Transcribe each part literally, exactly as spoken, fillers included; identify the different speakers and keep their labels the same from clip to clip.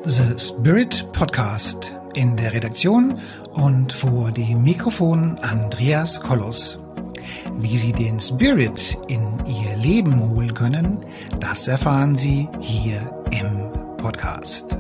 Speaker 1: The Spirit Podcast. In der Redaktion und vor dem Mikrofon Andreas Kollos. Wie Sie den Spirit in Ihr Leben holen können, das erfahren Sie hier im Podcast.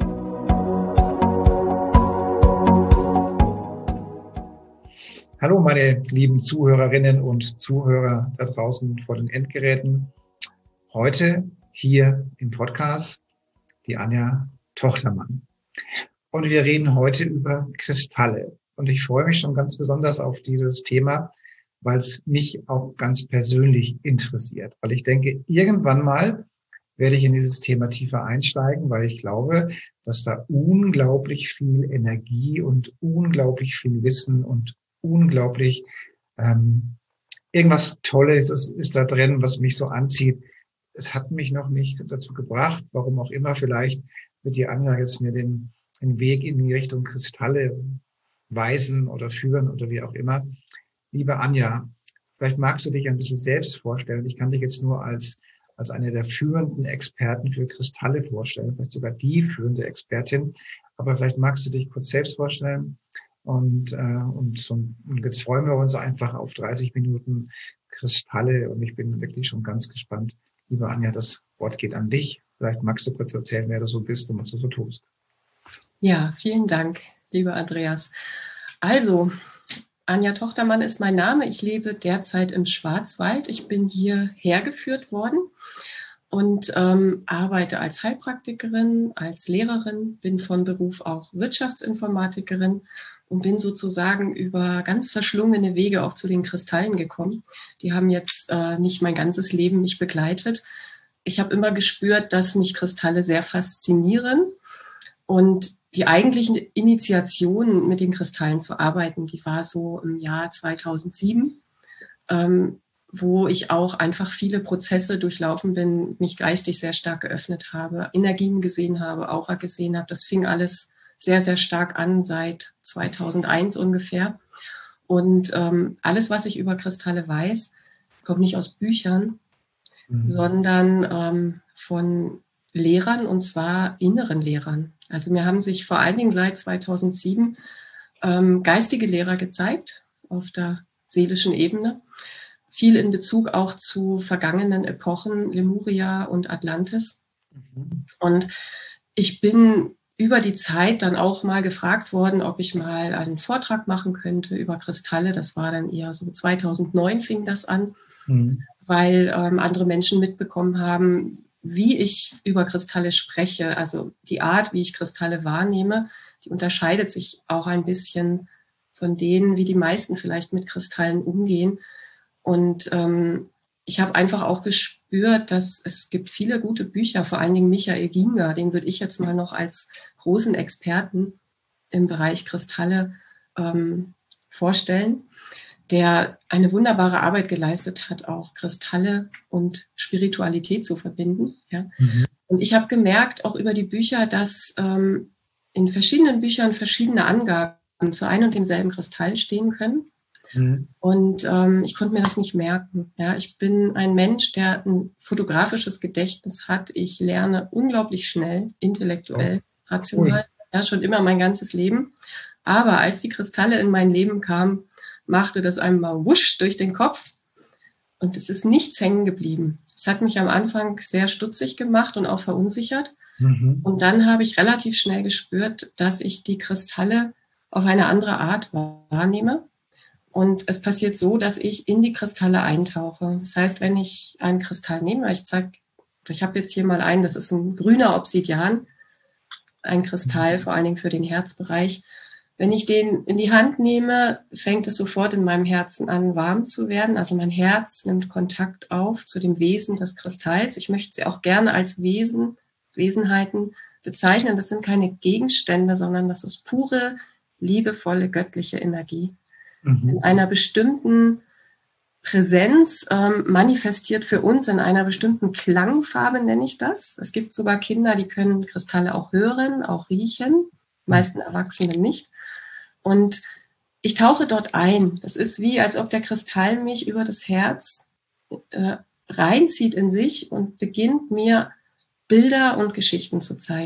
Speaker 2: Hallo meine lieben Zuhörerinnen und Zuhörer da draußen vor den Endgeräten. Heute hier im Podcast die Anja Tochtermann. Und wir reden heute über Kristalle. Und ich freue mich schon ganz besonders auf dieses Thema, weil es mich auch ganz persönlich interessiert. Weil ich denke, irgendwann mal werde ich in dieses Thema tiefer einsteigen, weil ich glaube, dass da unglaublich viel Energie und unglaublich viel Wissen und unglaublich ähm, irgendwas Tolles ist, ist da drin, was mich so anzieht. Es hat mich noch nicht dazu gebracht, warum auch immer, vielleicht wird die Anja jetzt mir den, den Weg in die Richtung Kristalle weisen oder führen oder wie auch immer. Liebe Anja, vielleicht magst du dich ein bisschen selbst vorstellen. Ich kann dich jetzt nur als, als eine der führenden Experten für Kristalle vorstellen, vielleicht sogar die führende Expertin. Aber vielleicht magst du dich kurz selbst vorstellen und, äh, und, so, und jetzt freuen wir uns einfach auf dreißig Minuten Kristalle und ich bin wirklich schon ganz gespannt. Liebe Anja, das Wort geht an dich. Vielleicht magst du kurz erzählen, wer du so bist und was du so tust.
Speaker 3: Ja, vielen Dank, lieber Andreas. Also, Anja Tochtermann ist mein Name. Ich lebe derzeit im Schwarzwald. Ich bin hier hergeführt worden und ähm, arbeite als Heilpraktikerin, als Lehrerin, bin von Beruf auch Wirtschaftsinformatikerin und bin sozusagen über ganz verschlungene Wege auch zu den Kristallen gekommen. Die haben jetzt äh, nicht mein ganzes Leben mich begleitet. Ich habe immer gespürt, dass mich Kristalle sehr faszinieren und die eigentliche Initiation, mit den Kristallen zu arbeiten, die war so im Jahr zweitausendsieben, ähm, wo ich auch einfach viele Prozesse durchlaufen bin, mich geistig sehr stark geöffnet habe, Energien gesehen habe, Aura gesehen habe. Das fing alles sehr, sehr stark an seit zweitausendeins ungefähr. Und ähm, alles, was ich über Kristalle weiß, kommt nicht aus Büchern, mhm. sondern ähm, von Lehrern, und zwar inneren Lehrern. Also mir haben sich vor allen Dingen seit zweitausendsieben ähm, geistige Lehrer gezeigt auf der seelischen Ebene. Viel in Bezug auch zu vergangenen Epochen, Lemuria und Atlantis. Mhm. Und ich bin über die Zeit dann auch mal gefragt worden, ob ich mal einen Vortrag machen könnte über Kristalle. Das war dann eher so zweitausendneun fing das an, mhm. weil ähm, andere Menschen mitbekommen haben, wie ich über Kristalle spreche. Also die Art, wie ich Kristalle wahrnehme, die unterscheidet sich auch ein bisschen von denen, wie die meisten vielleicht mit Kristallen umgehen. Und ähm, ich habe einfach auch gespürt, dass es gibt viele gute Bücher, vor allen Dingen Michael Ginger, den würde ich jetzt mal noch als großen Experten im Bereich Kristalle ähm, vorstellen, der eine wunderbare Arbeit geleistet hat, auch Kristalle und Spiritualität zu verbinden. Ja. Mhm. Und ich habe gemerkt, auch über die Bücher, dass ähm, in verschiedenen Büchern verschiedene Angaben zu einem und demselben Kristall stehen können. Mhm. Und ähm, ich konnte mir das nicht merken. Ja, ich bin ein Mensch, der ein fotografisches Gedächtnis hat. Ich lerne unglaublich schnell, intellektuell, oh. rational. Ja, schon immer mein ganzes Leben. Aber als die Kristalle in mein Leben kamen, machte das einmal wusch durch den Kopf und es ist nichts hängen geblieben. Es hat mich am Anfang sehr stutzig gemacht und auch verunsichert. Mhm. Und dann habe ich relativ schnell gespürt, dass ich die Kristalle auf eine andere Art wahrnehme. Und es passiert so, dass ich in die Kristalle eintauche. Das heißt, wenn ich einen Kristall nehme, ich zeige, ich habe jetzt hier mal einen, das ist ein grüner Obsidian, ein Kristall, vor allen Dingen für den Herzbereich. Wenn ich den in die Hand nehme, fängt es sofort in meinem Herzen an, warm zu werden. Also mein Herz nimmt Kontakt auf zu dem Wesen des Kristalls. Ich möchte sie auch gerne als Wesen, Wesenheiten bezeichnen. Das sind keine Gegenstände, sondern das ist pure, liebevolle, göttliche Energie. Mhm. In einer bestimmten Präsenz ähm, manifestiert für uns in einer bestimmten Klangfarbe, nenne ich das. Es gibt sogar Kinder, die können Kristalle auch hören, auch riechen. Die meisten Erwachsenen nicht. Und ich tauche dort ein. Das ist wie, als ob der Kristall mich über das Herz äh, reinzieht in sich und beginnt mir Bilder und Geschichten zu zeigen.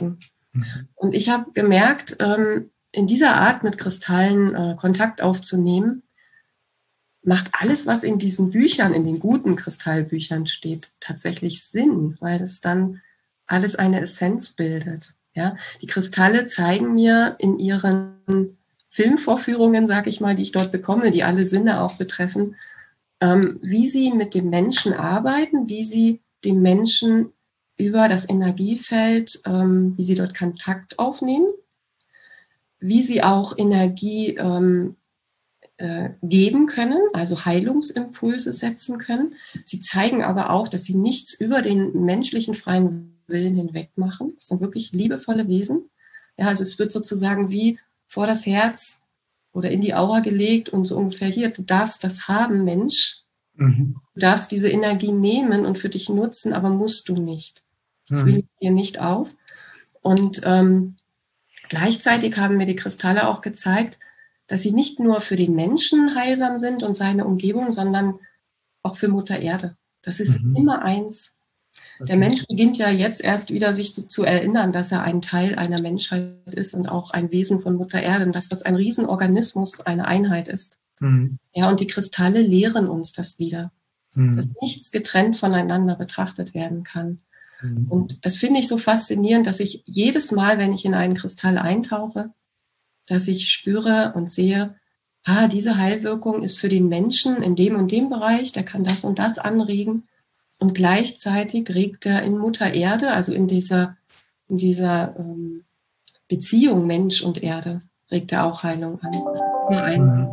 Speaker 3: Mhm. Und ich habe gemerkt, ähm, in dieser Art mit Kristallen äh, Kontakt aufzunehmen, macht alles, was in diesen Büchern, in den guten Kristallbüchern steht, tatsächlich Sinn, weil es dann alles eine Essenz bildet. Ja? Die Kristalle zeigen mir in ihren Filmvorführungen, sage ich mal, die ich dort bekomme, die alle Sinne auch betreffen, ähm, wie sie mit dem Menschen arbeiten, wie sie dem Menschen über das Energiefeld, ähm, wie sie dort Kontakt aufnehmen, wie sie auch Energie ähm, äh, geben können, also Heilungsimpulse setzen können. Sie zeigen aber auch, dass sie nichts über den menschlichen freien Willen hinweg machen. Das sind wirklich liebevolle Wesen. Ja, also es wird sozusagen wie vor das Herz oder in die Aura gelegt und so ungefähr hier, du darfst das haben, Mensch. Mhm. Du darfst diese Energie nehmen und für dich nutzen, aber musst du nicht. Das will ich dir nicht auf. Und ähm, gleichzeitig haben mir die Kristalle auch gezeigt, dass sie nicht nur für den Menschen heilsam sind und seine Umgebung, sondern auch für Mutter Erde. Das ist mhm. immer eins. Okay. Der Mensch beginnt ja jetzt erst wieder sich so zu erinnern, dass er ein Teil einer Menschheit ist und auch ein Wesen von Mutter Erde und dass das ein Riesenorganismus, eine Einheit ist. Mhm. Ja, und die Kristalle lehren uns das wieder, mhm. dass nichts getrennt voneinander betrachtet werden kann. Mhm. Und das finde ich so faszinierend, dass ich jedes Mal, wenn ich in einen Kristall eintauche, dass ich spüre und sehe, ah, diese Heilwirkung ist für den Menschen in dem und dem Bereich, der kann das und das anregen. Und gleichzeitig regt er in Mutter Erde, also in dieser, in dieser ähm, Beziehung Mensch und Erde, regt er auch Heilung an. Mhm.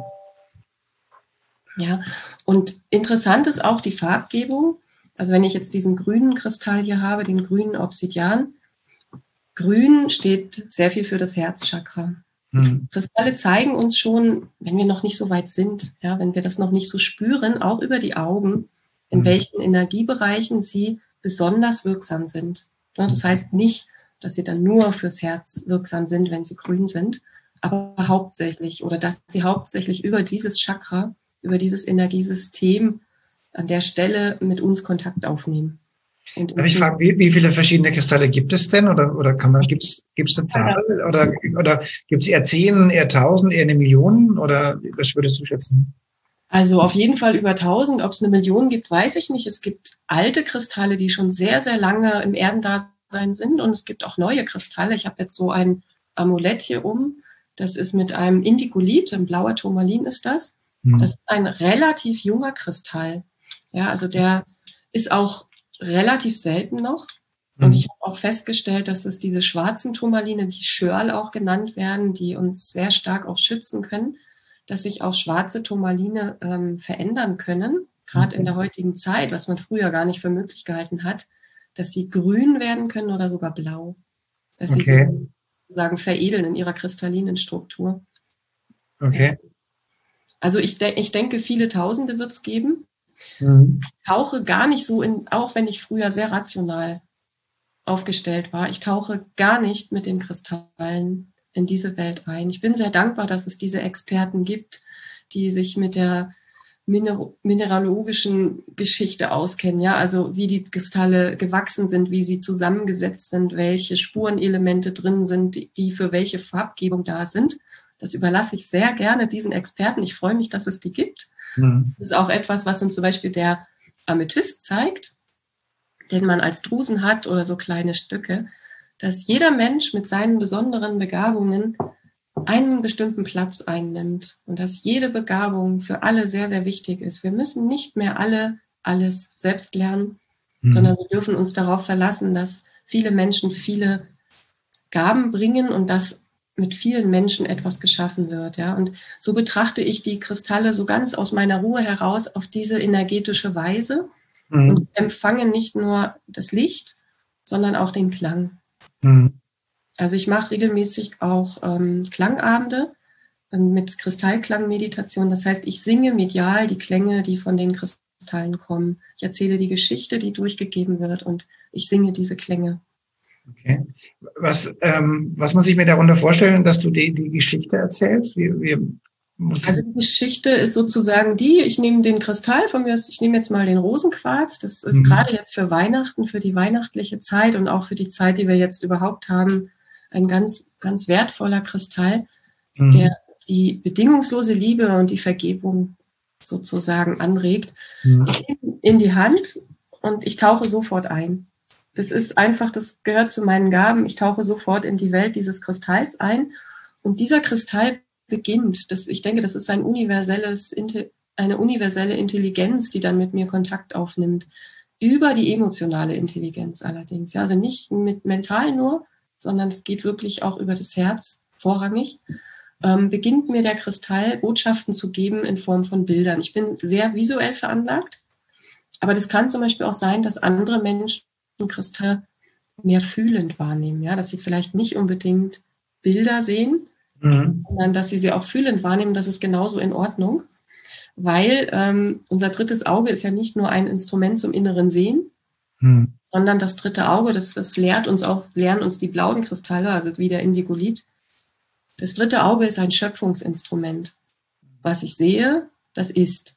Speaker 3: Ja, und interessant ist auch die Farbgebung. Also wenn ich jetzt diesen grünen Kristall hier habe, den grünen Obsidian, grün steht sehr viel für das Herzchakra. Die Kristalle zeigen uns schon, wenn wir noch nicht so weit sind, ja, wenn wir das noch nicht so spüren, auch über die Augen, in mhm. welchen Energiebereichen sie besonders wirksam sind. Ja, das heißt nicht, dass sie dann nur fürs Herz wirksam sind, wenn sie grün sind, aber hauptsächlich oder dass sie hauptsächlich über dieses Chakra, über dieses Energiesystem an der Stelle mit uns Kontakt aufnehmen. Und
Speaker 2: Darf ich fragen, wie, wie viele verschiedene Kristalle gibt es denn? Oder, oder kann man, gibt es eine Zahl? Oder, oder gibt es eher zehn, eher tausend, eher eine Million? Oder was würdest du schätzen?
Speaker 3: Also auf jeden Fall über tausend. Ob es eine Million gibt, weiß ich nicht. Es gibt alte Kristalle, die schon sehr, sehr lange im Erdendasein sind. Und es gibt auch neue Kristalle. Ich habe jetzt so ein Amulett hier um. Das ist mit einem Indigolit, ein blauer Turmalin ist das. Hm. Das ist ein relativ junger Kristall. Ja, also der ist auch relativ selten noch. Und ich habe auch festgestellt, dass es diese schwarzen Turmaline, die Schörl auch genannt werden, die uns sehr stark auch schützen können, dass sich auch schwarze Turmaline ähm, verändern können, gerade in der heutigen Zeit, was man früher gar nicht für möglich gehalten hat, dass sie grün werden können oder sogar blau. Dass okay. sie sozusagen veredeln in ihrer kristallinen Struktur.
Speaker 2: Okay.
Speaker 3: Also ich, de- ich denke, viele Tausende wird es geben. Mhm. Ich tauche gar nicht so in, auch wenn ich früher sehr rational aufgestellt war, ich tauche gar nicht mit den Kristallen in diese Welt ein. Ich bin sehr dankbar, dass es diese Experten gibt, die sich mit der Miner- mineralogischen Geschichte auskennen, ja, also wie die Kristalle gewachsen sind, wie sie zusammengesetzt sind, welche Spurenelemente drin sind, die, die für welche Farbgebung da sind. Das überlasse ich sehr gerne diesen Experten. Ich freue mich, dass es die gibt. Mhm. Das ist auch etwas, was uns zum Beispiel der Amethyst zeigt, den man als Drusen hat oder so kleine Stücke, dass jeder Mensch mit seinen besonderen Begabungen einen bestimmten Platz einnimmt und dass jede Begabung für alle sehr, sehr wichtig ist. Wir müssen nicht mehr alle alles selbst lernen, mhm. sondern wir dürfen uns darauf verlassen, dass viele Menschen viele Gaben bringen und dass mit vielen Menschen etwas geschaffen wird. Ja? Und so betrachte ich die Kristalle so ganz aus meiner Ruhe heraus auf diese energetische Weise mhm. und empfange nicht nur das Licht, sondern auch den Klang. Mhm. Also ich mache regelmäßig auch ähm, Klangabende mit Kristallklangmeditation. Das heißt, ich singe medial die Klänge, die von den Kristallen kommen. Ich erzähle die Geschichte, die durchgegeben wird und ich singe diese Klänge.
Speaker 2: Okay. Was, ähm, was muss ich mir darunter vorstellen, dass du die, die Geschichte erzählst? Wie, wie muss
Speaker 3: also die Geschichte ist sozusagen die, ich nehme den Kristall von mir, ich nehme jetzt mal den Rosenquarz, das ist mhm. gerade jetzt für Weihnachten, für die weihnachtliche Zeit und auch für die Zeit, die wir jetzt überhaupt haben, ein ganz, ganz wertvoller Kristall,
Speaker 2: Mhm.
Speaker 3: der die bedingungslose Liebe und die Vergebung sozusagen anregt,
Speaker 2: Mhm.
Speaker 3: in, in die Hand und ich tauche sofort ein. Das ist einfach, das gehört zu meinen Gaben. Ich tauche sofort in die Welt dieses Kristalls ein und dieser Kristall beginnt. Das, ich denke, das ist ein universelles, eine universelle Intelligenz, die dann mit mir Kontakt aufnimmt. Über die emotionale Intelligenz allerdings. Ja, also nicht mit mental nur, sondern es geht wirklich auch über das Herz vorrangig. Ähm, beginnt mir der Kristall Botschaften zu geben in Form von Bildern. Ich bin sehr visuell veranlagt, aber das kann zum Beispiel auch sein, dass andere Menschen Kristalle mehr fühlend wahrnehmen, ja, dass sie vielleicht nicht unbedingt Bilder sehen,
Speaker 2: Mhm.
Speaker 3: sondern dass sie sie auch fühlend wahrnehmen. Das ist genauso in Ordnung, weil ähm, unser drittes Auge ist ja nicht nur ein Instrument zum inneren Sehen,
Speaker 2: Mhm.
Speaker 3: sondern das dritte Auge, das, das lehrt uns auch, lernen uns die blauen Kristalle, also wie der Indigolit. Das dritte Auge ist ein Schöpfungsinstrument. Was ich sehe, das ist.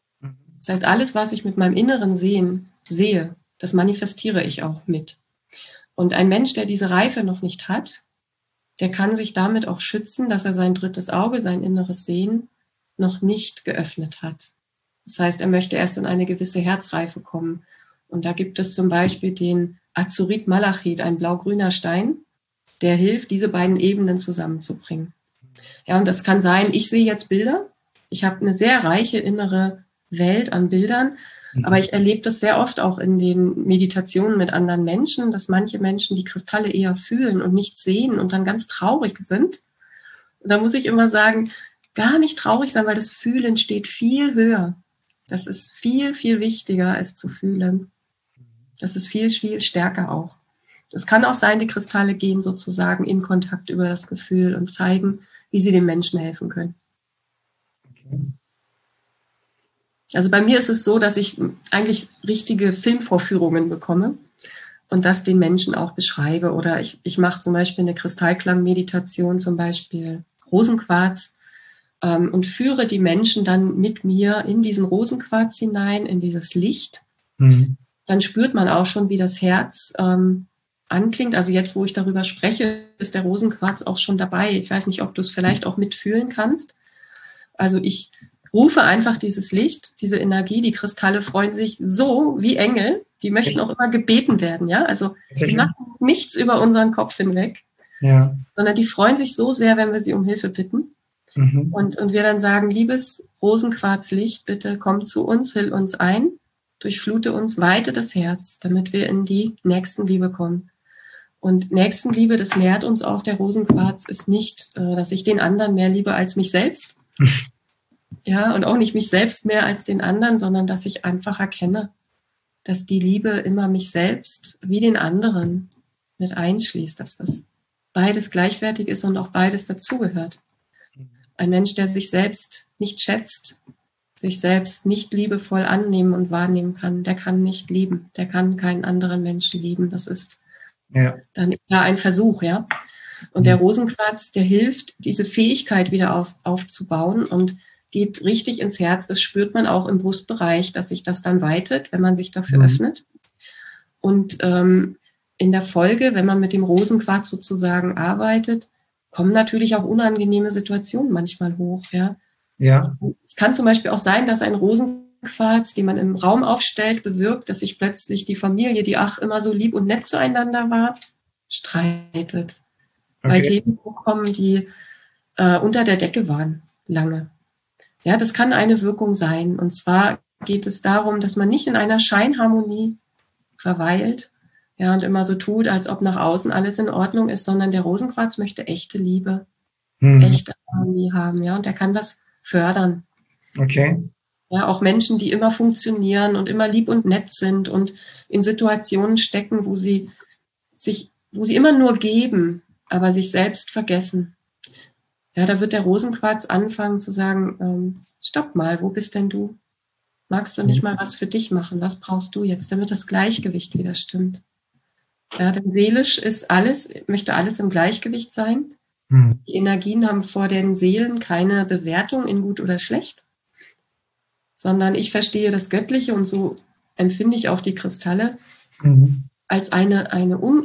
Speaker 3: Das heißt, alles, was ich mit meinem inneren Sehen sehe, das manifestiere ich auch mit. Und ein Mensch, der diese Reife noch nicht hat, der kann sich damit auch schützen, dass er sein drittes Auge, sein inneres Sehen noch nicht geöffnet hat. Das heißt, er möchte erst in eine gewisse Herzreife kommen. Und da gibt es zum Beispiel den Azurit Malachit, ein blau-grüner Stein, der hilft, diese beiden Ebenen zusammenzubringen. Ja, und das kann sein, ich sehe jetzt Bilder. Ich habe eine sehr reiche innere Welt an Bildern, aber ich erlebe das sehr oft auch in den Meditationen mit anderen Menschen, dass manche Menschen die Kristalle eher fühlen und nicht sehen und dann ganz traurig sind. Und da muss ich immer sagen, gar nicht traurig sein, weil das Fühlen steht viel höher. Das ist viel, viel wichtiger, es zu fühlen. Das ist viel, viel stärker auch. Es kann auch sein, die Kristalle gehen sozusagen in Kontakt über das Gefühl und zeigen, wie sie dem Menschen helfen können.
Speaker 2: Okay.
Speaker 3: Also bei mir ist es so, dass ich eigentlich richtige Filmvorführungen bekomme und das den Menschen auch beschreibe. Oder ich, ich mache zum Beispiel eine Kristallklangmeditation, zum Beispiel Rosenquarz, ähm, und führe die Menschen dann mit mir in diesen Rosenquarz hinein, in dieses Licht.
Speaker 2: Mhm.
Speaker 3: Dann spürt man auch schon, wie das Herz ähm, anklingt. Also jetzt, wo ich darüber spreche, ist der Rosenquarz auch schon dabei. Ich weiß nicht, ob du es vielleicht auch mitfühlen kannst. Also ich rufe einfach dieses Licht, diese Energie. Die Kristalle freuen sich so wie Engel. Die möchten auch immer gebeten werden. Ja, also die machen nichts über unseren Kopf hinweg,
Speaker 2: Ja.
Speaker 3: sondern die freuen sich so sehr, wenn wir sie um Hilfe bitten.
Speaker 2: Mhm.
Speaker 3: Und, und wir dann sagen, liebes Rosenquarzlicht, bitte komm zu uns, hill uns ein, durchflute uns, weite das Herz, damit wir in die Nächstenliebe kommen. Und Nächstenliebe, das lehrt uns auch der Rosenquarz, ist nicht, äh, dass ich den anderen mehr liebe als mich selbst. Ja, und auch nicht mich selbst mehr als den anderen, sondern dass ich einfach erkenne, dass die Liebe immer mich selbst wie den anderen mit einschließt, dass das beides gleichwertig ist und auch beides dazugehört. Ein Mensch, der sich selbst nicht schätzt, sich selbst nicht liebevoll annehmen und wahrnehmen kann, der kann nicht lieben, der kann keinen anderen Menschen lieben. Das ist
Speaker 2: Ja.
Speaker 3: dann eher ein Versuch, ja. Und der Rosenquarz, der hilft, diese Fähigkeit wieder auf, aufzubauen und geht richtig ins Herz. Das spürt man auch im Brustbereich, dass sich das dann weitet, wenn man sich dafür
Speaker 2: Mhm.
Speaker 3: öffnet. Und ähm, in der Folge, wenn man mit dem Rosenquarz sozusagen arbeitet, kommen natürlich auch unangenehme Situationen manchmal hoch. Ja.
Speaker 2: Ja.
Speaker 3: Es kann zum Beispiel auch sein, dass ein Rosenquarz, den man im Raum aufstellt, bewirkt, dass sich plötzlich die Familie, die ach immer so lieb und nett zueinander war, streitet. Weil
Speaker 2: Okay.
Speaker 3: Themen hochkommen, die äh, unter der Decke waren, lange. Ja, das kann eine Wirkung sein. Und zwar geht es darum, dass man nicht in einer Scheinharmonie verweilt, ja, und immer so tut, als ob nach außen alles in Ordnung ist, sondern der Rosenquarz möchte echte Liebe,
Speaker 2: Mhm.
Speaker 3: echte Harmonie haben, ja, und der kann das fördern.
Speaker 2: Okay.
Speaker 3: Ja, auch Menschen, die immer funktionieren und immer lieb und nett sind und in Situationen stecken, wo sie sich, wo sie immer nur geben, aber sich selbst vergessen. Ja, da wird der Rosenquarz anfangen zu sagen, ähm, stopp mal, wo bist denn du? Magst du nicht mal was für dich machen? Was brauchst du jetzt, damit das Gleichgewicht wieder stimmt? Ja, denn seelisch ist alles, möchte alles im Gleichgewicht sein.
Speaker 2: Mhm.
Speaker 3: Die Energien haben vor den Seelen keine Bewertung in gut oder schlecht, sondern ich verstehe das Göttliche und so empfinde ich auch die Kristalle
Speaker 2: Mhm.
Speaker 3: als eine, eine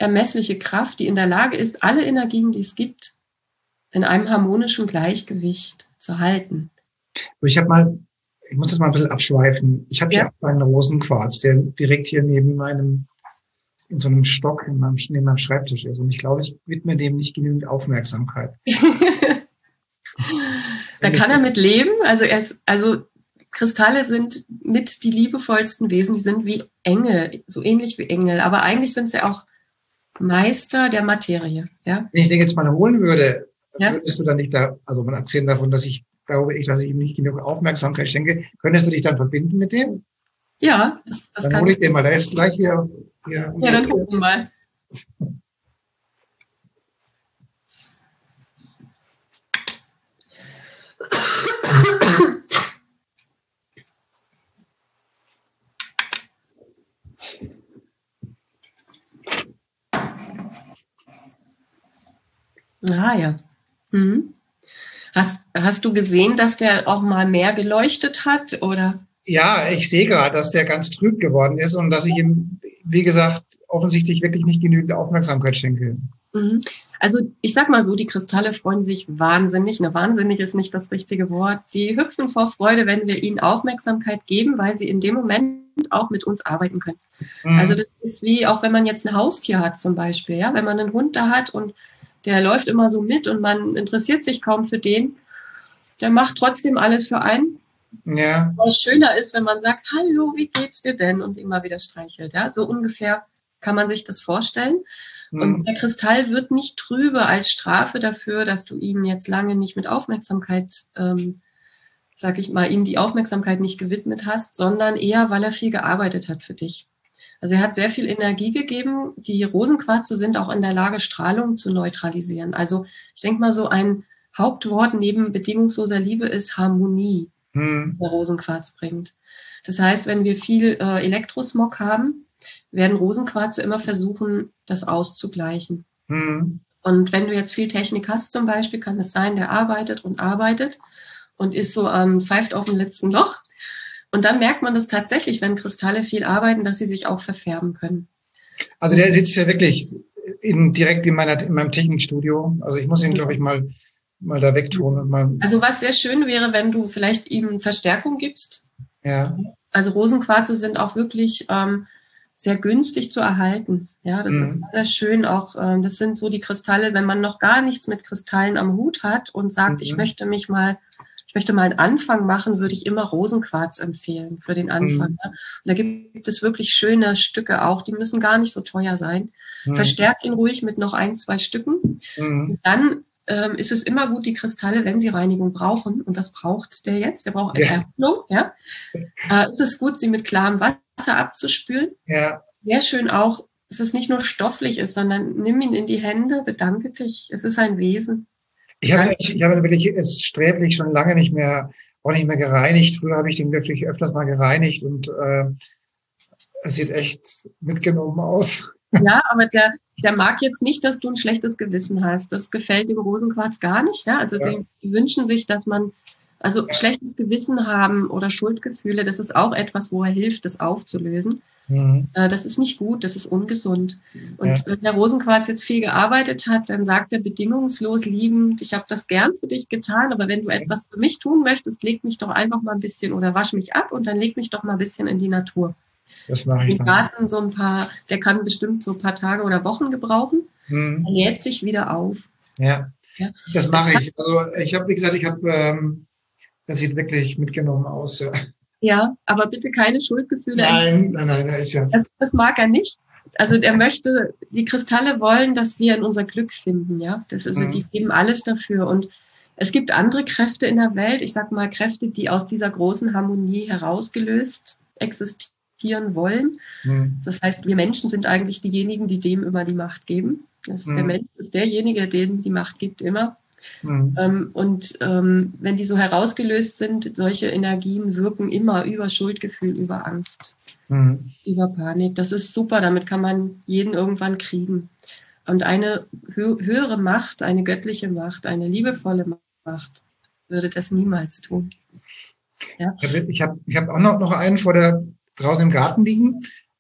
Speaker 3: unermessliche Kraft, die in der Lage ist, alle Energien, die es gibt, in einem harmonischen Gleichgewicht zu halten.
Speaker 2: Ich habe mal, ich muss das mal ein bisschen abschweifen. Ich habe
Speaker 3: Ja.
Speaker 2: hier auch einen Rosenquarz, der direkt hier neben meinem, in so einem Stock in meinem, neben meinem Schreibtisch ist. Und ich glaube, ich widme dem nicht genügend Aufmerksamkeit.
Speaker 3: Da kann er mit leben. Also, er ist, also Kristalle sind mit die liebevollsten Wesen. Die sind wie Engel, so ähnlich wie Engel. Aber eigentlich sind sie auch Meister der Materie. Ja?
Speaker 2: Wenn ich den jetzt mal holen würde,
Speaker 3: Ja.
Speaker 2: würdest du dann nicht da, also mal abgesehen davon, dass ich glaube ich, dass ich ihm nicht genug Aufmerksamkeit schenke, könntest du dich dann verbinden mit dem?
Speaker 3: Ja, das, das
Speaker 2: dann
Speaker 3: kann
Speaker 2: hole ich
Speaker 3: ich.
Speaker 2: den mal. Der ist gleich hier. hier um
Speaker 3: Ja,
Speaker 2: die
Speaker 3: dann
Speaker 2: Ecke.
Speaker 3: gucken wir mal. Ah ja. Mhm. Hast, hast du gesehen, dass der auch mal mehr geleuchtet hat, oder?
Speaker 2: Ja, ich sehe gerade, dass der ganz trüb geworden ist und dass ich ihm, wie gesagt, offensichtlich wirklich nicht genügend Aufmerksamkeit schenke.
Speaker 3: Mhm. Also ich sag mal so, die Kristalle freuen sich wahnsinnig. Ne, wahnsinnig ist nicht das richtige Wort. Die hüpfen vor Freude, wenn wir ihnen Aufmerksamkeit geben, weil sie in dem Moment auch mit uns arbeiten können.
Speaker 2: Mhm.
Speaker 3: Also das ist wie, auch wenn man jetzt ein Haustier hat zum Beispiel, ja, wenn man einen Hund da hat und der läuft immer so mit und man interessiert sich kaum für den, der macht trotzdem alles für einen.
Speaker 2: Ja.
Speaker 3: Was schöner ist, wenn man sagt, hallo, wie geht's dir denn? Und immer wieder streichelt. Ja, so ungefähr kann man sich das vorstellen.
Speaker 2: Mhm.
Speaker 3: Und der Kristall wird nicht trübe als Strafe dafür, dass du ihn jetzt lange nicht mit Aufmerksamkeit, ähm, sag ich mal, ihm die Aufmerksamkeit nicht gewidmet hast, sondern eher, weil er viel gearbeitet hat für dich. Also er hat sehr viel Energie gegeben. Die Rosenquarze sind auch in der Lage, Strahlung zu neutralisieren. Also ich denke mal, so ein Hauptwort neben bedingungsloser Liebe ist Harmonie,
Speaker 2: Mhm.
Speaker 3: der Rosenquarz bringt. Das heißt, wenn wir viel äh, Elektrosmog haben, werden Rosenquarze immer versuchen, das auszugleichen.
Speaker 2: Mhm.
Speaker 3: Und wenn du jetzt viel Technik hast zum Beispiel, kann es sein, der arbeitet und arbeitet und ist so ähm, pfeift auf dem letzten Loch. Und dann merkt man das tatsächlich, wenn Kristalle viel arbeiten, dass sie sich auch verfärben können.
Speaker 2: Also der sitzt ja wirklich in, direkt in, meiner, in meinem Technikstudio. Also ich muss ihn, glaube ich, mal, mal da wegtun. Und mal,
Speaker 3: Also was sehr schön wäre, wenn du vielleicht ihm Verstärkung gibst.
Speaker 2: ja.
Speaker 3: Also Rosenquarze sind auch wirklich ähm, sehr günstig zu erhalten. Ja, das
Speaker 2: Mhm.
Speaker 3: ist sehr schön. Auch ähm, das sind so die Kristalle, wenn man noch gar nichts mit Kristallen am Hut hat und sagt,
Speaker 2: Mhm.
Speaker 3: ich möchte mich mal, ich möchte mal einen Anfang machen, würde ich immer Rosenquarz empfehlen für den Anfang.
Speaker 2: Mhm.
Speaker 3: Ja. Und da gibt es wirklich schöne Stücke auch, die müssen gar nicht so teuer sein.
Speaker 2: Mhm.
Speaker 3: Verstärkt ihn ruhig mit noch ein, zwei Stücken.
Speaker 2: Mhm.
Speaker 3: Und dann ähm, ist es immer gut, die Kristalle, wenn sie Reinigung brauchen, und das braucht der jetzt, der braucht
Speaker 2: Ja.
Speaker 3: Erholung, ja, äh, ist es gut, sie mit klarem Wasser abzuspülen.
Speaker 2: Ja.
Speaker 3: Sehr schön auch, dass es nicht nur stofflich ist, sondern nimm ihn in die Hände, bedanke dich, es ist ein Wesen.
Speaker 2: Ich habe ich habe wirklich es sträflich schon lange nicht mehr, auch nicht mehr gereinigt. Früher habe ich den wirklich öfters mal gereinigt und äh, es sieht echt mitgenommen aus.
Speaker 3: Ja, aber der, der mag jetzt nicht, dass du ein schlechtes Gewissen hast. Das gefällt dem Rosenquarz gar nicht. Ja? Also
Speaker 2: Ja.
Speaker 3: die, die wünschen sich, dass man, also
Speaker 2: Ja.
Speaker 3: schlechtes Gewissen haben oder Schuldgefühle, das ist auch etwas, wo er hilft, das aufzulösen.
Speaker 2: Mhm.
Speaker 3: Äh, das ist nicht gut, das ist ungesund. Und
Speaker 2: Ja.
Speaker 3: wenn der Rosenquarz jetzt viel gearbeitet hat, dann sagt er bedingungslos liebend, ich habe das gern für dich getan, aber wenn du etwas für mich tun möchtest, leg mich doch einfach mal ein bisschen oder wasch mich ab und dann leg mich doch mal ein bisschen in die Natur.
Speaker 2: Das mache ich
Speaker 3: Den
Speaker 2: dann.
Speaker 3: Garten so ein paar, der kann bestimmt so ein paar Tage oder Wochen gebrauchen.
Speaker 2: Mhm.
Speaker 3: Er lädt sich wieder auf.
Speaker 2: Ja,
Speaker 3: Ja.
Speaker 2: das mache ich. Also ich habe, wie gesagt, ich habe, ähm, das sieht wirklich mitgenommen aus. Ja.
Speaker 3: Ja, aber bitte keine Schuldgefühle.
Speaker 2: Nein, nein, nein, da ist ja.
Speaker 3: Das, das mag er nicht. Also der möchte, die Kristalle wollen, dass wir in unser Glück finden, ja. Das ist,
Speaker 2: Mhm.
Speaker 3: die geben alles dafür. Und es gibt andere Kräfte in der Welt, ich sag mal Kräfte, die aus dieser großen Harmonie herausgelöst existieren wollen.
Speaker 2: Mhm.
Speaker 3: Das heißt, wir Menschen sind eigentlich diejenigen, die dem immer die Macht geben. Das,
Speaker 2: Mhm.
Speaker 3: Der Mensch ist derjenige, dem die Macht gibt, immer.
Speaker 2: Mhm.
Speaker 3: Ähm, und ähm, wenn die so herausgelöst sind, solche Energien wirken immer über Schuldgefühl, über Angst,
Speaker 2: Mhm.
Speaker 3: über Panik. Das ist super, damit kann man jeden irgendwann kriegen. Und eine hö höhere Macht, eine göttliche Macht, eine liebevolle Macht würde das niemals tun. Ja?
Speaker 2: Ich habe ich hab, ich hab auch noch, noch einen vor der draußen im Garten liegen.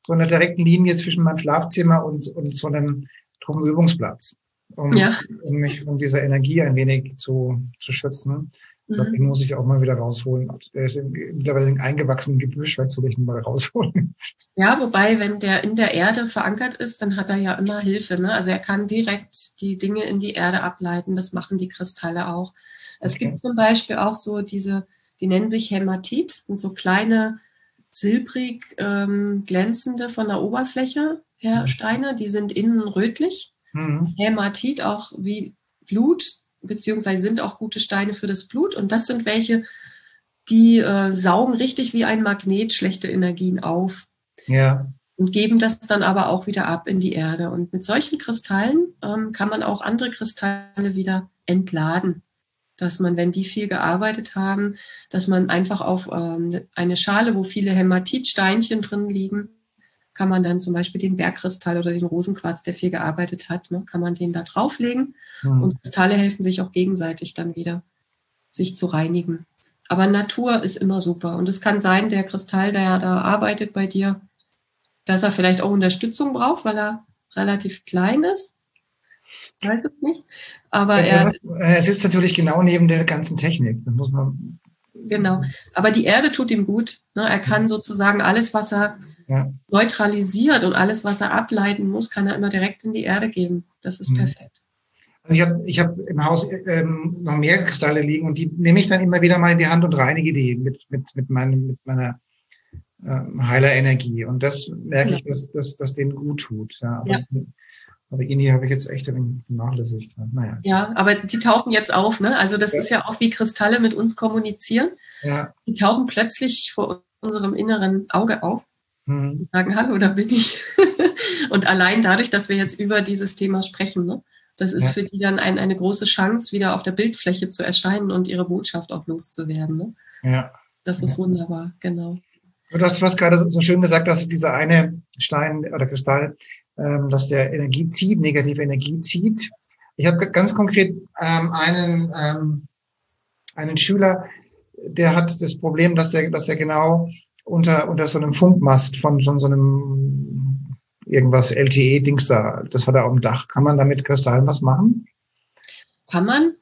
Speaker 2: so einer direkten Linie zwischen meinem Schlafzimmer und, und so einem Truppenübungsplatz, um,
Speaker 3: Ja.
Speaker 2: um mich von dieser Energie ein wenig zu, zu schützen. Ich glaube,
Speaker 3: Mhm.
Speaker 2: den muss ich auch mal wieder rausholen. Der ist mittlerweile ein eingewachsenes Gebüsch, vielleicht soll ich ihn mal rausholen.
Speaker 3: Ja, wobei, wenn der in der Erde verankert ist, dann hat er ja immer Hilfe. Ne? Also er kann direkt die Dinge in die Erde ableiten. Das machen die Kristalle auch. Es
Speaker 2: Okay.
Speaker 3: gibt zum Beispiel auch so diese, die nennen sich Hämatit, sind so kleine, silbrig ähm, glänzende von der Oberfläche her Steine. Die sind innen rötlich.
Speaker 2: Mhm.
Speaker 3: Hämatit auch wie Blut, beziehungsweise sind auch gute Steine für das Blut. Und das sind welche, die äh, saugen richtig wie ein Magnet schlechte Energien auf.
Speaker 2: Ja.
Speaker 3: Und geben das dann aber auch wieder ab in die Erde. Und mit solchen Kristallen ähm, kann man auch andere Kristalle wieder entladen. Dass man, wenn die viel gearbeitet haben, dass man einfach auf ähm, eine Schale, wo viele Hämatitsteinchen drin liegen, kann man dann zum Beispiel den Bergkristall oder den Rosenquarz, der viel gearbeitet hat, ne, kann man den da drauflegen.
Speaker 2: Mhm.
Speaker 3: Und Kristalle helfen sich auch gegenseitig dann wieder, sich zu reinigen. Aber Natur ist immer super. Und es kann sein, der Kristall, der da arbeitet bei dir, dass er vielleicht auch Unterstützung braucht, weil er relativ klein ist. Ich weiß es nicht. Aber er,
Speaker 2: Es ist natürlich genau neben der ganzen Technik. Das muss man.
Speaker 3: genau. Aber die Erde tut ihm gut. Ne? Er kann sozusagen alles, was er
Speaker 2: Ja.
Speaker 3: neutralisiert und alles, was er ableiten muss, kann er immer direkt in die Erde geben. Das ist
Speaker 2: Mhm.
Speaker 3: perfekt.
Speaker 2: Also ich habe ich hab im Haus ähm, noch mehr Kristalle liegen und die nehme ich dann immer wieder mal in die Hand und reinige die mit, mit, mit, meinem, mit meiner ähm, Heilerenergie. Und das merke
Speaker 3: Ja.
Speaker 2: ich, dass, dass, dass denen gut tut. Ja, aber,
Speaker 3: Ja.
Speaker 2: aber Ini habe ich jetzt echt ein wenig vernachlässigt. Naja.
Speaker 3: Ja, aber die tauchen jetzt auf. Ne? Also das
Speaker 2: Ja.
Speaker 3: ist ja auch, wie Kristalle mit uns kommunizieren.
Speaker 2: Ja.
Speaker 3: Die tauchen plötzlich vor unserem inneren Auge auf.
Speaker 2: Mhm.
Speaker 3: Sagen, hallo, da bin ich. Und allein dadurch, dass wir jetzt über dieses Thema sprechen, ne, das ist
Speaker 2: Ja.
Speaker 3: für die dann ein, eine große Chance, wieder auf der Bildfläche zu erscheinen und ihre Botschaft auch loszuwerden. Ne?
Speaker 2: Ja.
Speaker 3: Das ist
Speaker 2: Ja.
Speaker 3: wunderbar, genau.
Speaker 2: Du hast, du hast gerade so schön gesagt, dass dieser eine Stein oder Kristall, ähm, dass der Energie zieht, negative Energie zieht. Ich habe ganz konkret ähm, einen, ähm, einen Schüler, der hat das Problem, dass der, dass der genau unter, unter so einem Funkmast von, von so einem irgendwas L T E-Dings da, das hat er auf dem Dach. Kann man da mit Kristallen was machen?
Speaker 3: Kann man.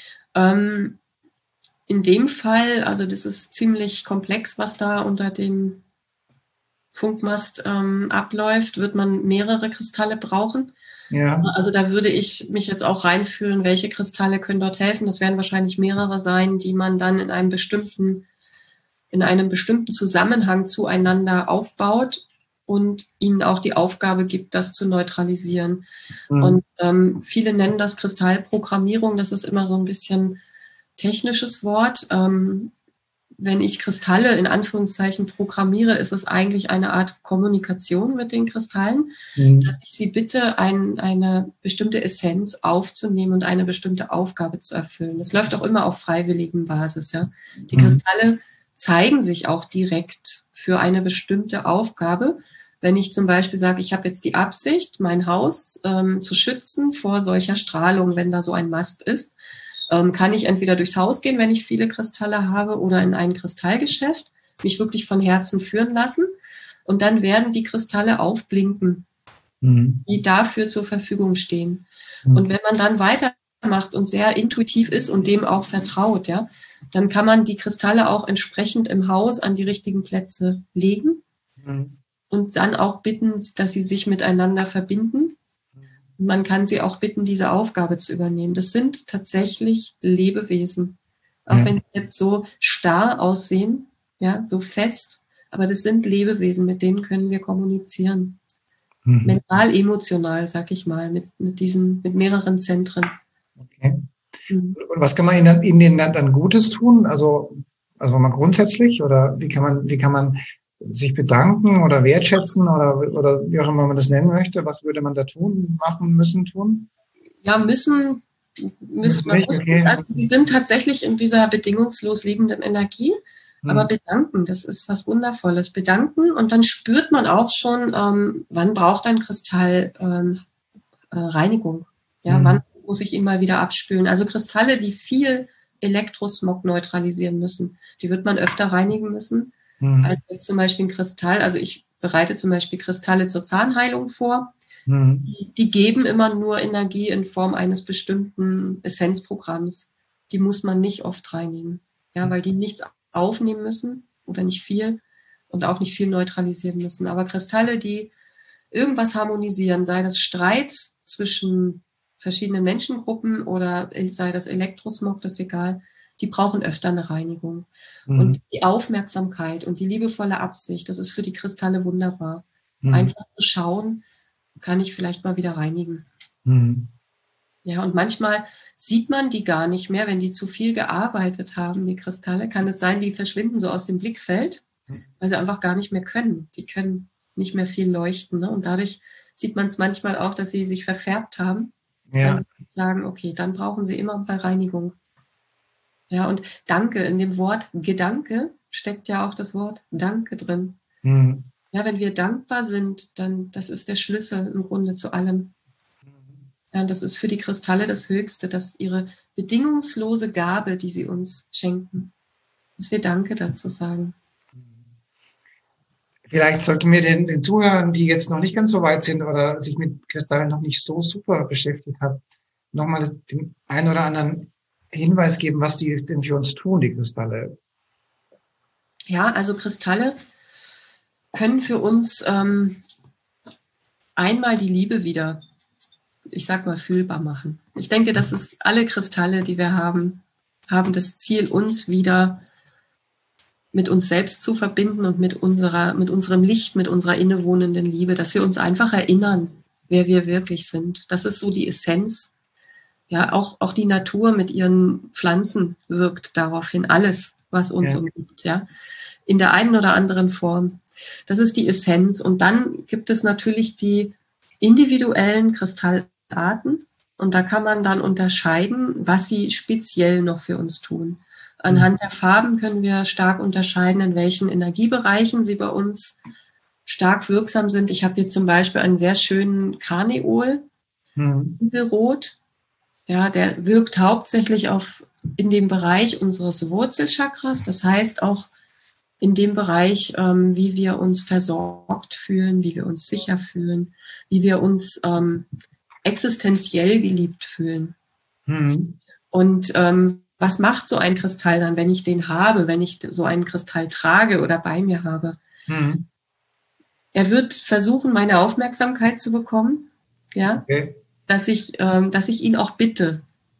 Speaker 3: Ähm, in dem Fall, also das ist ziemlich komplex, was da unter dem Funkmast ähm, abläuft, wird man mehrere Kristalle brauchen.
Speaker 2: Ja.
Speaker 3: Also da würde ich mich jetzt auch reinfühlen, welche Kristalle können dort helfen. Das werden wahrscheinlich mehrere sein, die man dann in einem bestimmten, in einem bestimmten Zusammenhang zueinander aufbaut und ihnen auch die Aufgabe gibt, das zu neutralisieren.
Speaker 2: Mhm.
Speaker 3: Und ähm, viele nennen das Kristallprogrammierung. Das ist immer so ein bisschen technisches Wort. Ähm, wenn ich Kristalle in Anführungszeichen programmiere, ist es eigentlich eine Art Kommunikation mit den Kristallen,
Speaker 2: Mhm.
Speaker 3: dass ich sie bitte, ein, eine bestimmte Essenz aufzunehmen und eine bestimmte Aufgabe zu erfüllen. Das läuft auch immer auf freiwilligen Basis. Ja? Die
Speaker 2: Mhm.
Speaker 3: Kristalle zeigen sich auch direkt für eine bestimmte Aufgabe. Wenn ich zum Beispiel sage, ich habe jetzt die Absicht, mein Haus ähm, zu schützen vor solcher Strahlung, wenn da so ein Mast ist, ähm, kann ich entweder durchs Haus gehen, wenn ich viele Kristalle habe, oder in ein Kristallgeschäft, mich wirklich von Herzen führen lassen. Und dann werden die Kristalle aufblinken,
Speaker 2: Mhm.
Speaker 3: die dafür zur Verfügung stehen.
Speaker 2: Mhm.
Speaker 3: Und wenn man dann weitermacht und sehr intuitiv ist und dem auch vertraut, ja, dann kann man die Kristalle auch entsprechend im Haus an die richtigen Plätze legen
Speaker 2: Mhm.
Speaker 3: und dann auch bitten, dass sie sich miteinander verbinden. Und man kann sie auch bitten, diese Aufgabe zu übernehmen. Das sind tatsächlich Lebewesen. Auch
Speaker 2: Ja.
Speaker 3: wenn sie jetzt so starr aussehen, ja, so fest. Aber das sind Lebewesen, mit denen können wir kommunizieren.
Speaker 2: Mhm.
Speaker 3: Mental, emotional, sag ich mal, mit, mit diesen, mit mehreren Zentren.
Speaker 2: Okay.
Speaker 3: Mhm.
Speaker 2: Und was kann man ihnen, ihnen dann, dann Gutes tun? Also, also mal grundsätzlich, oder wie kann man, wie kann man sich bedanken oder wertschätzen oder, oder wie auch immer man das nennen möchte? Was würde man da tun, machen, müssen, tun?
Speaker 3: Ja, müssen, müssen man
Speaker 2: nicht,
Speaker 3: muss
Speaker 2: okay.
Speaker 3: nicht. Also die sind tatsächlich in dieser bedingungslos liebenden Energie. Aber
Speaker 2: Hm.
Speaker 3: bedanken, das ist was Wundervolles. Bedanken und dann spürt man auch schon, ähm, wann braucht ein Kristall ähm, äh, Reinigung? Ja,
Speaker 2: Hm.
Speaker 3: wann muss ich ihn mal wieder abspülen? Also Kristalle, die viel Elektrosmog neutralisieren müssen, die wird man öfter reinigen müssen,
Speaker 2: Hm.
Speaker 3: als jetzt zum Beispiel ein Kristall. Also ich bereite zum Beispiel Kristalle zur Zahnheilung vor.
Speaker 2: Mhm.
Speaker 3: Die, die geben immer nur Energie in Form eines bestimmten Essenzprogramms. Die muss man nicht oft reinigen, ja, weil die nichts aufnehmen müssen oder nicht viel und auch nicht viel neutralisieren müssen. Aber Kristalle, die irgendwas harmonisieren, sei das Streit zwischen verschiedenen Menschengruppen oder sei das Elektrosmog, das ist egal, die brauchen öfter eine Reinigung.
Speaker 2: Mhm.
Speaker 3: Und die Aufmerksamkeit und die liebevolle Absicht, das ist für die Kristalle wunderbar.
Speaker 2: Mhm.
Speaker 3: Einfach zu schauen, kann ich vielleicht mal wieder reinigen.
Speaker 2: Mhm.
Speaker 3: Ja, und manchmal sieht man die gar nicht mehr, wenn die zu viel gearbeitet haben, die Kristalle. Kann es sein, die verschwinden so aus dem Blickfeld, weil sie einfach gar nicht mehr können. Die können nicht mehr viel leuchten. Ne? Und dadurch sieht man es manchmal auch, dass sie sich verfärbt haben.
Speaker 2: Ja.
Speaker 3: Dann sagen, okay, dann brauchen sie immer mal Reinigung. Ja, und Danke, in dem Wort Gedanke steckt ja auch das Wort Danke drin.
Speaker 2: Mhm.
Speaker 3: Ja, wenn wir dankbar sind, dann, das ist der Schlüssel im Grunde zu allem. Ja, das ist für die Kristalle das Höchste, dass ihre bedingungslose Gabe, die sie uns schenken, dass wir Danke dazu sagen.
Speaker 2: Vielleicht sollten wir den, den Zuhörern, die jetzt noch nicht ganz so weit sind oder sich mit Kristallen noch nicht so super beschäftigt haben, nochmal den einen oder anderen Hinweis geben, was die denn für uns tun, die Kristalle.
Speaker 3: Ja, also Kristalle können für uns ähm, einmal die Liebe wieder, ich sag mal, fühlbar machen. Ich denke, das ist alle Kristalle, die wir haben, haben das Ziel, uns wieder mit uns selbst zu verbinden und mit unserer, mit unserem Licht, mit unserer innewohnenden Liebe, dass wir uns einfach erinnern, wer wir wirklich sind. Das ist so die Essenz. Ja, auch, auch die Natur mit ihren Pflanzen wirkt darauf hin. Alles, was uns
Speaker 2: Ja.
Speaker 3: umgibt, ja, in der einen oder anderen Form. Das ist die Essenz. Und dann gibt es natürlich die individuellen Kristallarten. Und da kann man dann unterscheiden, was sie speziell noch für uns tun. Anhand der Farben können wir stark unterscheiden, in welchen Energiebereichen sie bei uns stark wirksam sind. Ich habe hier zum Beispiel einen sehr schönen Karneol,
Speaker 2: Mhm.
Speaker 3: Rot. Ja, der wirkt hauptsächlich auf, in dem Bereich unseres Wurzelchakras. Das heißt auch in dem Bereich, ähm, wie wir uns versorgt fühlen, wie wir uns sicher fühlen, wie wir uns ähm, existenziell geliebt fühlen.
Speaker 2: Mhm.
Speaker 3: Und ähm, was macht so ein Kristall dann, wenn ich den habe, wenn ich so einen Kristall trage oder bei mir habe?
Speaker 2: Mhm.
Speaker 3: Er wird versuchen, meine Aufmerksamkeit zu bekommen, ja,
Speaker 2: Okay.
Speaker 3: dass ich, ähm, dass ich ihn auch bitte.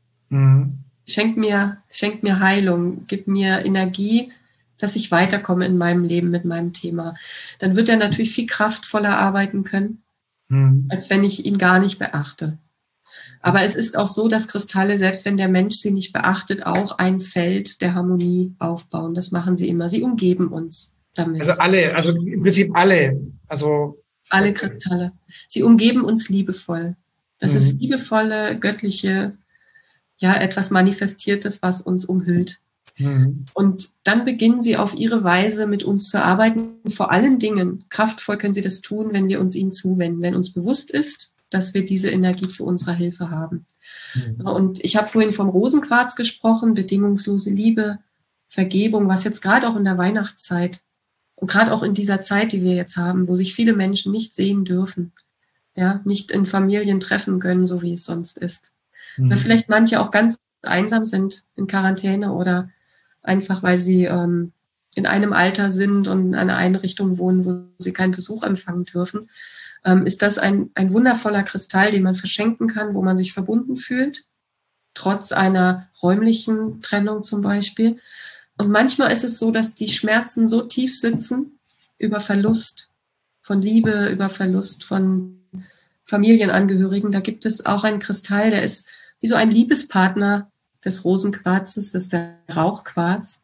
Speaker 2: Mhm.
Speaker 3: Schenk mir, schenk mir Heilung, gib mir Energie, dass ich weiterkomme in meinem Leben mit meinem Thema. Dann wird er natürlich viel kraftvoller arbeiten können,
Speaker 2: Mhm.
Speaker 3: als wenn ich ihn gar nicht beachte. Aber es ist auch so, dass Kristalle, selbst wenn der Mensch sie nicht beachtet, auch ein Feld der Harmonie aufbauen. Das machen sie immer. Sie umgeben uns damit.
Speaker 2: Also alle, also im Prinzip alle. Also
Speaker 3: Alle Kristalle. Sie umgeben uns liebevoll. Das
Speaker 2: Mhm.
Speaker 3: ist liebevolle, göttliche, ja, etwas Manifestiertes, was uns umhüllt.
Speaker 2: Mhm.
Speaker 3: Und dann beginnen sie auf ihre Weise mit uns zu arbeiten. Vor allen Dingen, kraftvoll können sie das tun, wenn wir uns ihnen zuwenden, wenn uns bewusst ist, dass wir diese Energie zu unserer Hilfe haben.
Speaker 2: Mhm.
Speaker 3: Und ich habe vorhin vom Rosenquarz gesprochen, bedingungslose Liebe, Vergebung, was jetzt gerade auch in der Weihnachtszeit und gerade auch in dieser Zeit, die wir jetzt haben, wo sich viele Menschen nicht sehen dürfen, ja, nicht in Familien treffen können, so wie es sonst ist.
Speaker 2: Mhm.
Speaker 3: Oder vielleicht manche auch ganz einsam sind in Quarantäne oder einfach, weil sie ähm, in einem Alter sind und in einer Einrichtung wohnen, wo sie keinen Besuch empfangen dürfen, ähm, ist das ein, ein wundervoller Kristall, den man verschenken kann, wo man sich verbunden fühlt, trotz einer räumlichen Trennung zum Beispiel. Und manchmal ist es so, dass die Schmerzen so tief sitzen über Verlust von Liebe, über Verlust von Familienangehörigen. Da gibt es auch einen Kristall, der ist wie so ein Liebespartner des Rosenquarzes, das ist der Rauchquarz.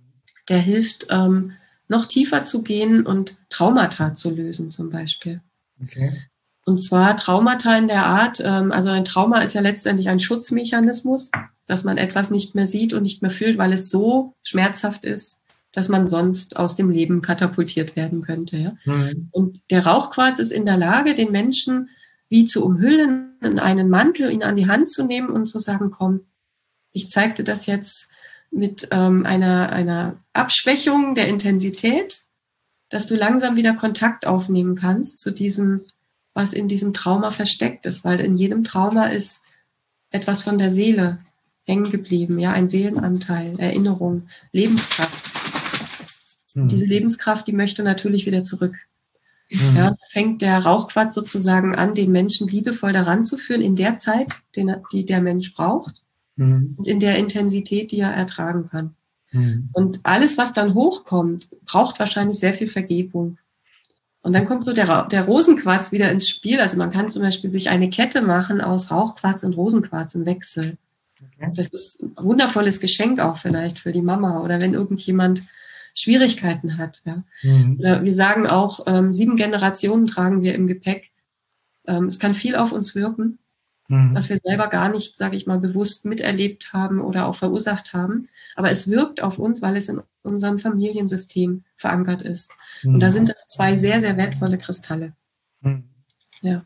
Speaker 3: Der hilft, ähm, noch tiefer zu gehen und Traumata zu lösen zum Beispiel.
Speaker 2: Okay.
Speaker 3: Und zwar Traumata in der Art, ähm, also ein Trauma ist ja letztendlich ein Schutzmechanismus, dass man etwas nicht mehr sieht und nicht mehr fühlt, weil es so schmerzhaft ist, dass man sonst aus dem Leben katapultiert werden könnte. Ja?
Speaker 2: Mhm.
Speaker 3: Und der Rauchquarz ist in der Lage, den Menschen wie zu umhüllen, in einen Mantel, ihn an die Hand zu nehmen und zu sagen, komm, ich zeig dir das jetzt mit ähm, einer, einer Abschwächung der Intensität, dass du langsam wieder Kontakt aufnehmen kannst zu diesem, was in diesem Trauma versteckt ist, weil in jedem Trauma ist etwas von der Seele hängen geblieben, ja, ein Seelenanteil, Erinnerung, Lebenskraft. Mhm. Und diese Lebenskraft, die möchte natürlich wieder zurück. Mhm. Ja, fängt der Rauchquarz sozusagen an, den Menschen liebevoll daran zu führen, in der Zeit, den, die der Mensch braucht, mhm. und in der Intensität, die er ertragen kann. Mhm. Und alles, was dann hochkommt, braucht wahrscheinlich sehr viel Vergebung. Und dann kommt so der, der Rosenquarz wieder ins Spiel. Also man kann zum Beispiel sich eine Kette machen aus Rauchquarz und Rosenquarz im Wechsel. Okay. Das ist ein wundervolles Geschenk auch vielleicht für die Mama oder wenn irgendjemand Schwierigkeiten hat. Ja. Mhm. Oder wir sagen auch, ähm, sieben Generationen tragen wir im Gepäck. Ähm, es kann viel auf uns wirken, mhm. was wir selber gar nicht, sage ich mal, bewusst miterlebt haben oder auch verursacht haben. Aber es wirkt auf uns, weil es in unserem Familiensystem verankert ist. Mhm. Und da sind das zwei sehr, sehr wertvolle Kristalle. Mhm. Ja.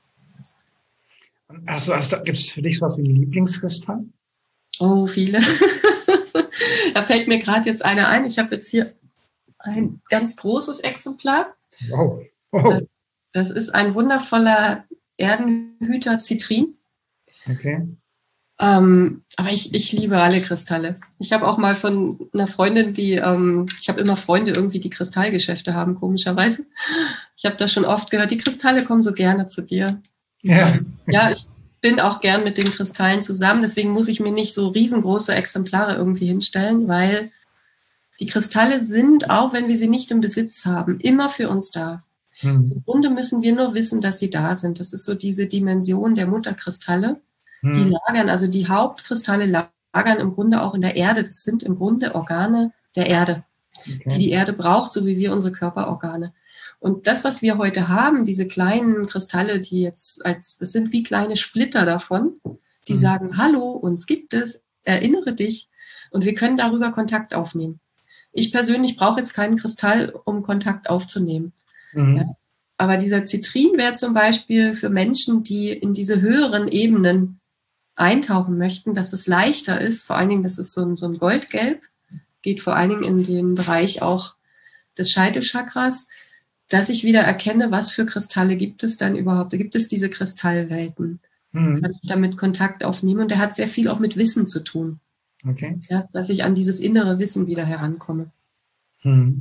Speaker 2: Hast du, hast du, gibt es für dich was wie einen Lieblingskristall?
Speaker 3: Oh, viele. Da fällt mir gerade jetzt einer ein. Ich habe jetzt hier ein ganz großes Exemplar.
Speaker 2: Wow. Wow.
Speaker 3: Das, das ist ein wundervoller Erdenhüter Zitrin.
Speaker 2: Okay.
Speaker 3: Ähm, aber ich, ich liebe alle Kristalle. Ich habe auch mal von einer Freundin, die, ähm, ich habe immer Freunde irgendwie, die Kristallgeschäfte haben, komischerweise. Ich habe das schon oft gehört, die Kristalle kommen so gerne zu dir.
Speaker 2: Ja.
Speaker 3: Ja, ich bin auch gern mit den Kristallen zusammen, deswegen muss ich mir nicht so riesengroße Exemplare irgendwie hinstellen, weil die Kristalle sind, auch wenn wir sie nicht im Besitz haben, immer für uns da. Hm. Im Grunde müssen wir nur wissen, dass sie da sind. Das ist so diese Dimension der Mutterkristalle. Hm. Die lagern, also die Hauptkristalle lagern im Grunde auch in der Erde. Das sind im Grunde Organe der Erde, okay. die die Erde braucht, so wie wir unsere Körperorgane. Und das, was wir heute haben, diese kleinen Kristalle, die jetzt als, es sind wie kleine Splitter davon, die mhm. sagen, hallo, uns gibt es, erinnere dich. Und wir können darüber Kontakt aufnehmen. Ich persönlich brauche jetzt keinen Kristall, um Kontakt aufzunehmen. Mhm. Ja, aber dieser Zitrin wäre zum Beispiel für Menschen, die in diese höheren Ebenen eintauchen möchten, dass es leichter ist, vor allen Dingen, das ist so ein, so ein Goldgelb, geht vor allen Dingen in den Bereich auch des Scheitelchakras, dass ich wieder erkenne, was für Kristalle gibt es dann überhaupt. Da gibt es diese Kristallwelten. Mhm. Kann ich damit Kontakt aufnehmen. Und der hat sehr viel auch mit Wissen zu tun.
Speaker 2: Okay.
Speaker 3: Ja, dass ich an dieses innere Wissen wieder herankomme.
Speaker 2: Mhm.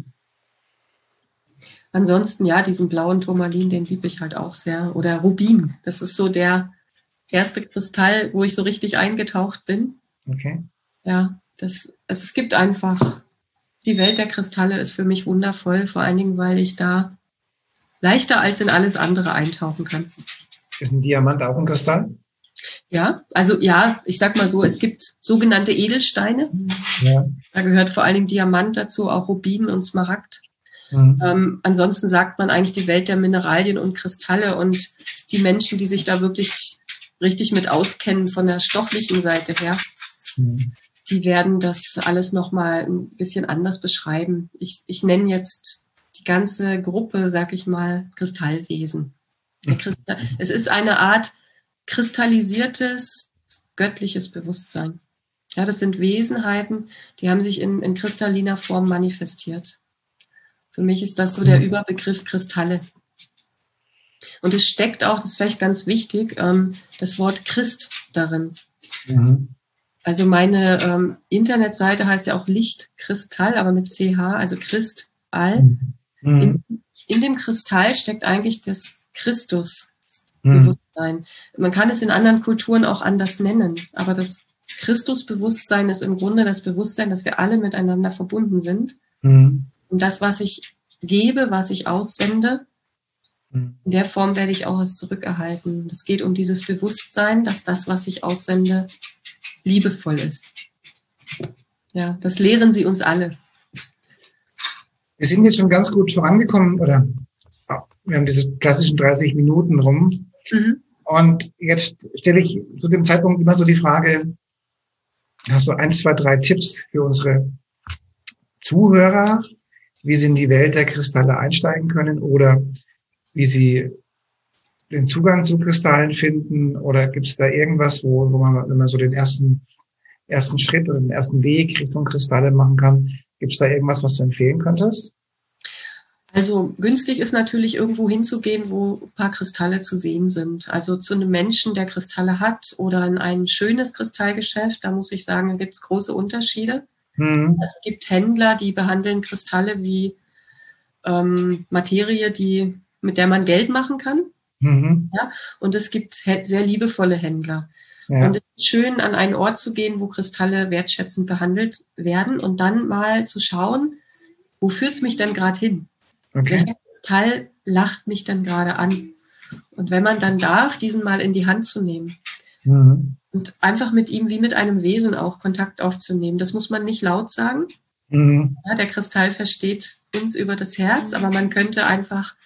Speaker 3: Ansonsten, ja, diesen blauen Turmalin, den liebe ich halt auch sehr. Oder Rubin. Das ist so der erste Kristall, wo ich so richtig eingetaucht bin.
Speaker 2: Okay.
Speaker 3: Ja, das, also es gibt einfach... Die Welt der Kristalle ist für mich wundervoll, vor allen Dingen, weil ich da leichter als in alles andere eintauchen kann.
Speaker 2: Ist ein Diamant auch ein Kristall?
Speaker 3: Ja, also ja, ich sag mal so, es gibt sogenannte Edelsteine. Ja. Da gehört vor allen Dingen Diamant dazu, auch Rubin und Smaragd. Mhm. Ähm, ansonsten sagt man eigentlich die Welt der Mineralien und Kristalle und die Menschen, die sich da wirklich richtig mit auskennen von der stofflichen Seite her. Mhm. Die werden das alles nochmal ein bisschen anders beschreiben. Ich, ich nenne jetzt die ganze Gruppe, sag ich mal, Kristallwesen. Der Kristall, es ist eine Art kristallisiertes, göttliches Bewusstsein. Ja, das sind Wesenheiten, die haben sich in, in kristalliner Form manifestiert. Für mich ist das so der Überbegriff Kristalle. Und es steckt auch, das ist vielleicht ganz wichtig, ähm, das Wort Christ darin. Mhm. Also meine ähm, Internetseite heißt ja auch Lichtkristall, aber mit C H, also Kristall. Mhm. In, in dem Kristall steckt eigentlich das Christusbewusstsein. Mhm. Man kann es in anderen Kulturen auch anders nennen, aber das Christusbewusstsein ist im Grunde das Bewusstsein, dass wir alle miteinander verbunden sind. Mhm. Und das, was ich gebe, was ich aussende, mhm. in der Form werde ich auch was zurückerhalten. Es geht um dieses Bewusstsein, dass das, was ich aussende, liebevoll ist. Ja, das lehren sie uns alle.
Speaker 2: Wir sind jetzt schon ganz gut vorangekommen, oder wir haben diese klassischen dreißig Minuten rum. Mhm. Und jetzt stelle ich zu dem Zeitpunkt immer so die Frage, hast du ein, zwei, drei Tipps für unsere Zuhörer, wie sie in die Welt der Kristalle einsteigen können oder wie sie den Zugang zu Kristallen finden, oder gibt es da irgendwas, wo, wo man, wenn man so den ersten, ersten Schritt oder den ersten Weg Richtung Kristalle machen kann, gibt es da irgendwas, was du empfehlen könntest?
Speaker 3: Also günstig ist natürlich irgendwo hinzugehen, wo ein paar Kristalle zu sehen sind. Also zu einem Menschen, der Kristalle hat oder in ein schönes Kristallgeschäft, da muss ich sagen, da gibt es große Unterschiede. Mhm. Es gibt Händler, die behandeln Kristalle wie ähm, Materie, die, mit der man Geld machen kann. Mhm. Ja? Und es gibt sehr liebevolle Händler. Ja. Und es ist schön, an einen Ort zu gehen, wo Kristalle wertschätzend behandelt werden und dann mal zu schauen, wo führt es mich denn gerade hin? Okay. Welcher Kristall lacht mich dann gerade an? Und wenn man dann darf, diesen mal in die Hand zu nehmen mhm. und einfach mit ihm wie mit einem Wesen auch Kontakt aufzunehmen. Das muss man nicht laut sagen. Mhm. Ja, der Kristall versteht uns über das Herz, aber man könnte einfach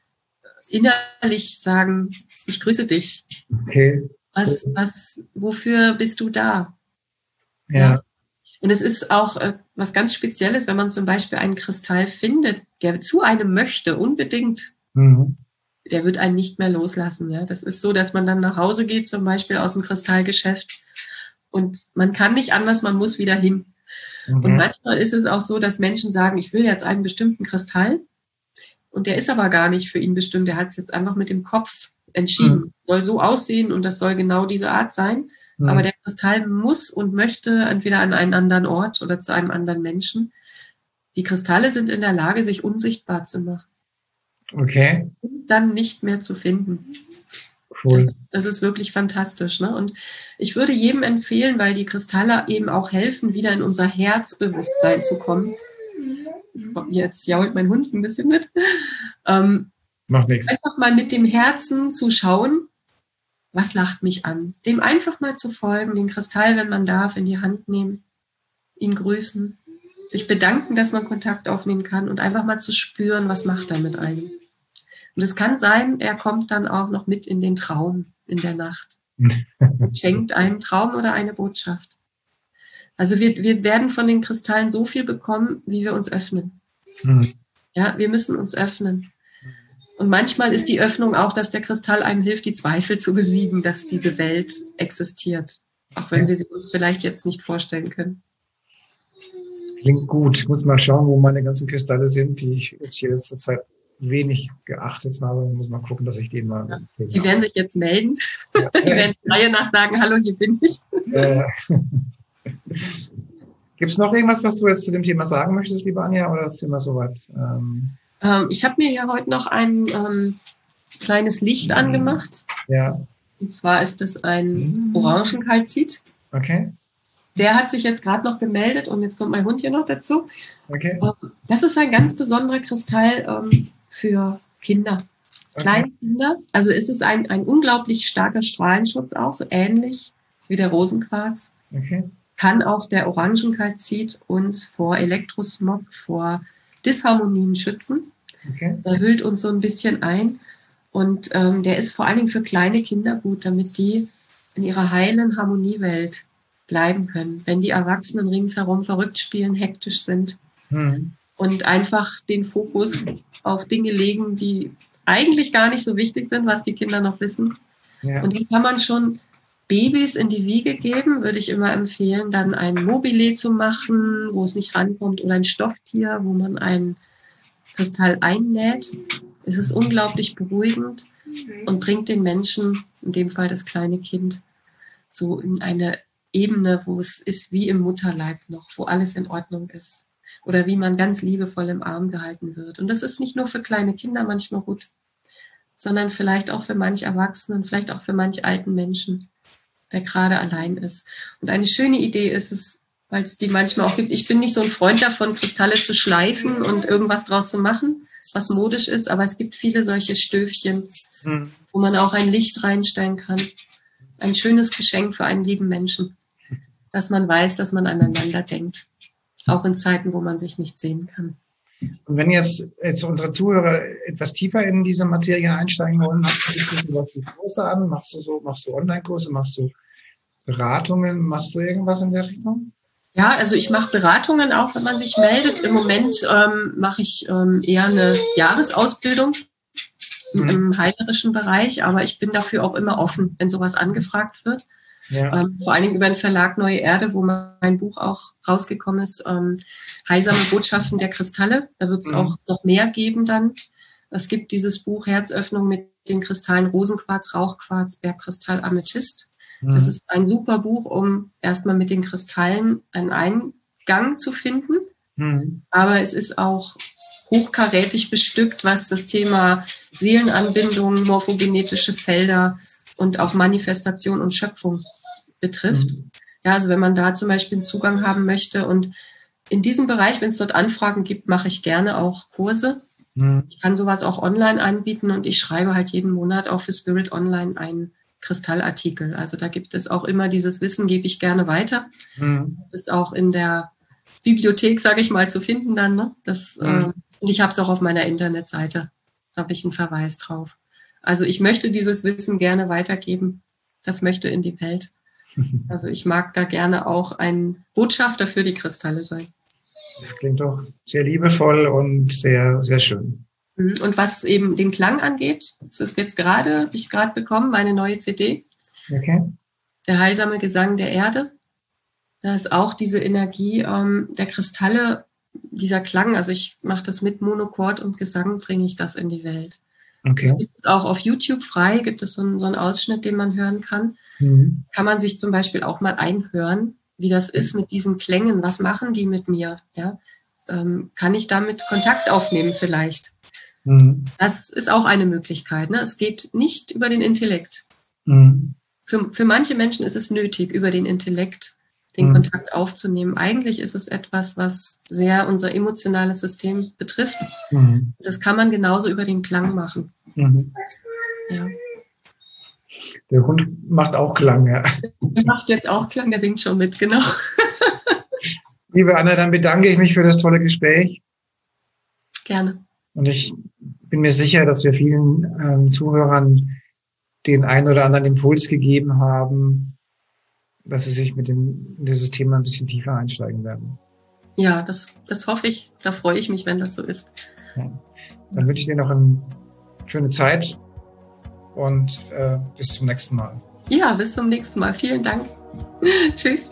Speaker 3: innerlich sagen, ich grüße dich. Okay. Was, was, wofür bist du da? Ja. ja. Und es ist auch äh, was ganz Spezielles, wenn man zum Beispiel einen Kristall findet, der zu einem möchte, unbedingt. Mhm. Der wird einen nicht mehr loslassen. Ja, das ist so, dass man dann nach Hause geht, zum Beispiel aus dem Kristallgeschäft, und man kann nicht anders, man muss wieder hin. Mhm. Und manchmal ist es auch so, dass Menschen sagen, ich will jetzt einen bestimmten Kristall, und der ist aber gar nicht für ihn bestimmt. Der hat es jetzt einfach mit dem Kopf entschieden. Mhm. Soll so aussehen und das soll genau diese Art sein. Mhm. Aber der Kristall muss und möchte entweder an einen anderen Ort oder zu einem anderen Menschen. Die Kristalle sind in der Lage, sich unsichtbar zu machen. Okay. Und dann nicht mehr zu finden. Cool. Das, das ist wirklich fantastisch. Ne? Und ich würde jedem empfehlen, weil die Kristalle eben auch helfen, wieder in unser Herzbewusstsein zu kommen. Jetzt jault mein Hund ein bisschen mit. Ähm, Macht nichts. Einfach mal mit dem Herzen zu schauen, was lacht mich an. Dem einfach mal zu folgen, den Kristall, wenn man darf, in die Hand nehmen, ihn grüßen, sich bedanken, dass man Kontakt aufnehmen kann und einfach mal zu spüren, was macht er mit einem. Und es kann sein, er kommt dann auch noch mit in den Traum in der Nacht und schenkt einen Traum oder eine Botschaft. Also wir, wir werden von den Kristallen so viel bekommen, wie wir uns öffnen. Mhm. Ja, wir müssen uns öffnen. Und manchmal ist die Öffnung auch, dass der Kristall einem hilft, die Zweifel zu besiegen, dass diese Welt existiert. Auch wenn wir sie uns vielleicht jetzt nicht vorstellen können.
Speaker 2: Klingt gut. Ich muss mal schauen, wo meine ganzen Kristalle sind, die ich jetzt hier letzte Zeit wenig geachtet habe. Ich muss mal gucken, dass ich den mal...
Speaker 3: Ja, die werden sich jetzt melden. Ja. Die werden der Reihe nach sagen, hallo, hier bin ich.
Speaker 2: Äh, Gibt es noch irgendwas, was du jetzt zu dem Thema sagen möchtest, liebe Anja, oder ist das Thema soweit? Ähm
Speaker 3: ähm, ich habe mir ja heute noch ein ähm, kleines Licht angemacht. Ja. Und zwar ist das ein Orangenkalzit.
Speaker 2: Okay.
Speaker 3: Der hat sich jetzt gerade noch gemeldet und jetzt kommt mein Hund hier noch dazu.
Speaker 2: Okay.
Speaker 3: Das ist ein ganz besonderer Kristall ähm, für Kinder, okay. Kleine Kinder. Also es ist ein, ein unglaublich starker Strahlenschutz auch, so ähnlich wie der Rosenquarz.
Speaker 2: Okay.
Speaker 3: Kann auch der Orangenkalzit uns vor Elektrosmog, vor Disharmonien schützen.
Speaker 2: Okay.
Speaker 3: Der hüllt uns so ein bisschen ein. Und ähm, der ist vor allen Dingen für kleine Kinder gut, damit die in ihrer heilen Harmoniewelt bleiben können. Wenn die Erwachsenen ringsherum verrückt spielen, hektisch sind mhm. und einfach den Fokus auf Dinge legen, die eigentlich gar nicht so wichtig sind, was die Kinder noch wissen. Ja. Und die kann man schon Babys in die Wiege geben, würde ich immer empfehlen, dann ein Mobile zu machen, wo es nicht rankommt, oder ein Stofftier, wo man einen Kristall einnäht. Es ist unglaublich beruhigend und bringt den Menschen, in dem Fall das kleine Kind, so in eine Ebene, wo es ist wie im Mutterleib noch, wo alles in Ordnung ist. Oder wie man ganz liebevoll im Arm gehalten wird. Und das ist nicht nur für kleine Kinder manchmal gut, sondern vielleicht auch für manch Erwachsenen, vielleicht auch für manch alten Menschen, der gerade allein ist. Und eine schöne Idee ist es, weil es die manchmal auch gibt. Ich bin nicht so ein Freund davon, Kristalle zu schleifen und irgendwas draus zu machen, was modisch ist, aber es gibt viele solche Stöfchen, mhm. wo man auch ein Licht reinstellen kann. Ein schönes Geschenk für einen lieben Menschen, dass man weiß, dass man aneinander denkt. Auch in Zeiten, wo man sich nicht sehen kann.
Speaker 2: Und wenn jetzt, jetzt unsere Zuhörer etwas tiefer in diese Materie einsteigen wollen, machst du Kurse an, machst du so, machst du Online-Kurse, machst du Beratungen, machst du irgendwas in der Richtung?
Speaker 3: Ja, also ich mache Beratungen auch, wenn man sich meldet. Im Moment ähm, mache ich ähm, eher eine Jahresausbildung mhm. im heilerischen Bereich, aber ich bin dafür auch immer offen, wenn sowas angefragt wird. Ja. Ähm, vor allen Dingen über den Verlag Neue Erde, wo mein Buch auch rausgekommen ist, ähm, Heilsame Botschaften der Kristalle. Da wird es mhm. auch noch mehr geben dann. Es gibt dieses Buch Herzöffnung mit den Kristallen Rosenquarz, Rauchquarz, Bergkristall, Amethyst. Mhm. Das ist ein super Buch, um erstmal mit den Kristallen einen Eingang zu finden. Mhm. Aber es ist auch hochkarätig bestückt, was das Thema Seelenanbindung, morphogenetische Felder und auch Manifestation und Schöpfung betrifft. Mhm. Ja, also wenn man da zum Beispiel einen Zugang haben möchte und in diesem Bereich, wenn es dort Anfragen gibt, mache ich gerne auch Kurse. Mhm. Ich kann sowas auch online anbieten und ich schreibe halt jeden Monat auch für Spirit Online einen Kristallartikel. Also da gibt es auch immer dieses Wissen, gebe ich gerne weiter. Mhm. Das ist auch in der Bibliothek, sage ich mal, zu finden dann. Ne? Das, mhm. äh, und ich habe es auch auf meiner Internetseite, habe ich einen Verweis drauf. Also ich möchte dieses Wissen gerne weitergeben. Das möchte in die Welt. Also ich mag da gerne auch ein Botschafter für die Kristalle sein.
Speaker 2: Das klingt doch sehr liebevoll und sehr, sehr schön.
Speaker 3: Und was eben den Klang angeht, das ist jetzt gerade, habe ich gerade bekommen, meine neue C D. Okay. Der heilsame Gesang der Erde. Da ist auch diese Energie ähm, der Kristalle, dieser Klang. Also ich mache das mit Monochord und Gesang, bringe ich das in die Welt. Okay. Es gibt auch auf YouTube frei, gibt es so einen, so einen Ausschnitt, den man hören kann. Mhm. Kann man sich zum Beispiel auch mal einhören, wie das ist mit diesen Klängen. Was machen die mit mir? Ja? Ähm, kann ich damit Kontakt aufnehmen vielleicht? Mhm. Das ist auch eine Möglichkeit. Ne? Es geht nicht über den Intellekt. Mhm. Für, für manche Menschen ist es nötig, über den Intellekt den mhm. Kontakt aufzunehmen. Eigentlich ist es etwas, was sehr unser emotionales System betrifft. Mhm. Das kann man genauso über den Klang machen. Mhm. Ja.
Speaker 2: Der Hund macht auch Klang, ja.
Speaker 3: Der macht jetzt auch Klang, der singt schon mit, genau.
Speaker 2: Liebe Anna, dann bedanke ich mich für das tolle Gespräch.
Speaker 3: Gerne.
Speaker 2: Und ich bin mir sicher, dass wir vielen ähm, Zuhörern den einen oder anderen Impuls gegeben haben, dass sie sich mit dem, in dieses Thema ein bisschen tiefer einsteigen werden.
Speaker 3: Ja, das, das hoffe ich. Da freue ich mich, wenn das so ist.
Speaker 2: Ja. Dann wünsche ich dir noch eine schöne Zeit und äh, bis zum nächsten Mal.
Speaker 3: Ja, bis zum nächsten Mal. Vielen Dank. Tschüss.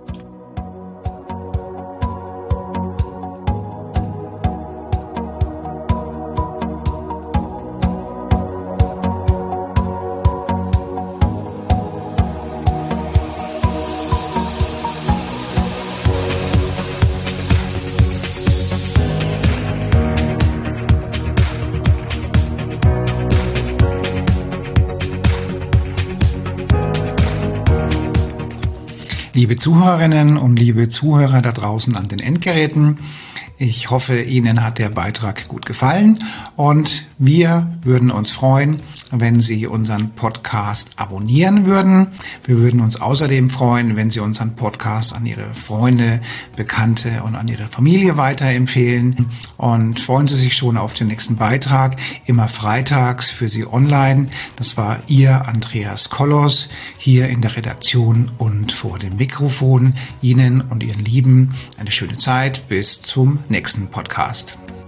Speaker 1: Liebe Zuhörerinnen und liebe Zuhörer da draußen an den Endgeräten, ich hoffe, Ihnen hat der Beitrag gut gefallen und wir würden uns freuen, wenn Sie unseren Podcast abonnieren würden. Wir würden uns außerdem freuen, wenn Sie unseren Podcast an Ihre Freunde, Bekannte und an Ihre Familie weiterempfehlen. Und freuen Sie sich schon auf den nächsten Beitrag, immer freitags für Sie online. Das war Ihr Andreas Kollos hier in der Redaktion und vor dem Mikrofon. Ihnen und Ihren Lieben eine schöne Zeit. Bis zum nächsten Podcast.